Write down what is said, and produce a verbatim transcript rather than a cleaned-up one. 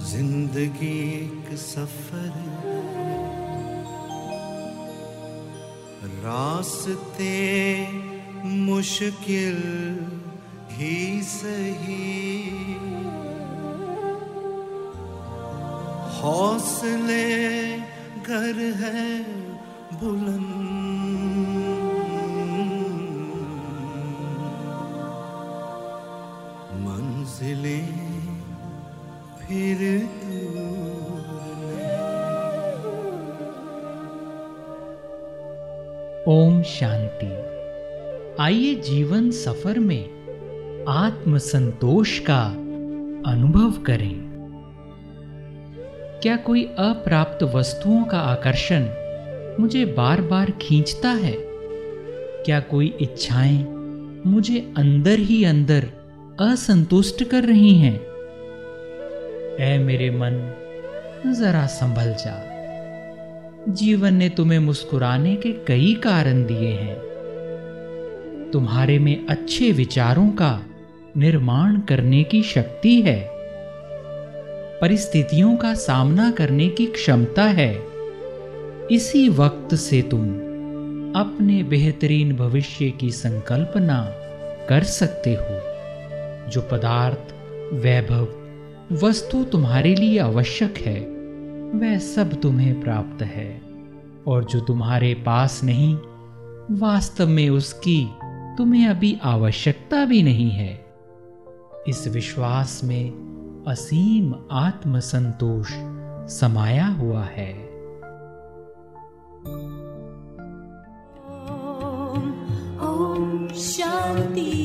जिंदगी एक सफर है, रास्ते मुश्किल ही सही, हौसले घर है बुलंद, मंजिलें फिर ओम शांति। आइए जीवन सफर में आत्म संतोष का अनुभव करें। क्या कोई अप्राप्त वस्तुओं का आकर्षण मुझे बार बार खींचता है? क्या कोई इच्छाएं मुझे अंदर ही अंदर असंतुष्ट कर रही हैं? ऐ मेरे मन, जरा संभल जा। जीवन ने तुम्हें मुस्कुराने के कई कारण दिए हैं। तुम्हारे में अच्छे विचारों का निर्माण करने की शक्ति है, परिस्थितियों का सामना करने की क्षमता है। इसी वक्त से तुम अपने बेहतरीन भविष्य की संकल्पना कर सकते हो। जो पदार्थ, वैभव, वस्तु तुम्हारे लिए आवश्यक है, वह सब तुम्हें प्राप्त है, और जो तुम्हारे पास नहीं, वास्तव में उसकी तुम्हें अभी आवश्यकता भी नहीं है। इस विश्वास में असीम आत्म संतोष समाया हुआ है। ओम, ओम शांति।